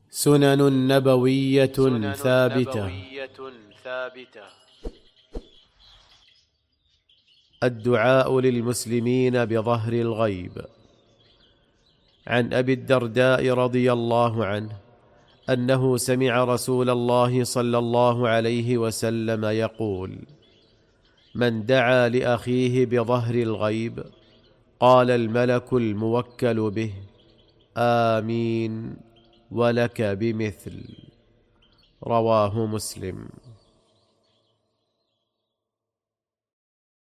سنن نبوية ثابتة. الدعاء للمسلمين بظهر الغيب. عن أبي الدرداء رضي الله عنه أنه سمع رسول الله صلى الله عليه وسلم يقول: من دعا لأخيه بظهر الغيب قال الملك الموكل به: آمين ولك بمثل. رواه مسلم.